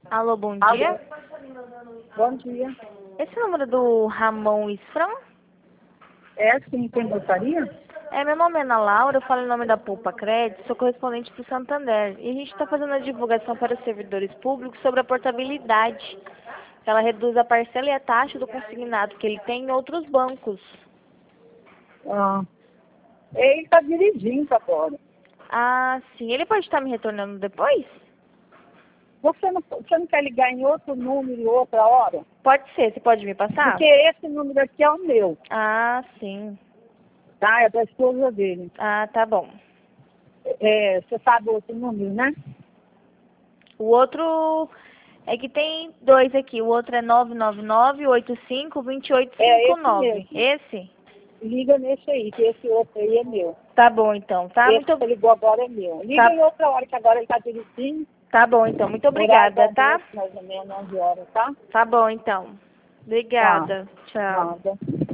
Alô, bom Alô? dia. Bom dia. Esse é o número do Ramon Isfran? É sim, quem gostaria? Meu nome é Ana Laura, eu falo em nome da Poupa Crédito, sou correspondente para o Santander. E a gente está fazendo a divulgação para os servidores públicos sobre a portabilidade. Ela reduz a parcela e a taxa do consignado que ele tem em outros bancos. Ah, ele está dirigindo agora. Ah, sim. Ele pode estar me retornando depois? Você não quer ligar em outro número, outra hora? Pode ser. Você pode me passar? Porque esse número aqui é o meu, Ah, sim. tá? É da esposa dele. Ah, tá bom. Você sabe outro número, né? O outro é que tem dois aqui. O outro é 999-85-2859. É esse mesmo. Esse? Liga nesse aí, que esse outro aí é meu. Tá bom, então. Tá, Esse que você ligou agora é meu. Liga tá, em outra hora, que agora ele está dirigindo. tá bom, então. Muito Horário do obrigada, tá? almoço, mais ou menos 11 horas, tá? Tá bom, então. Tá. Obrigada. Tchau. Nada.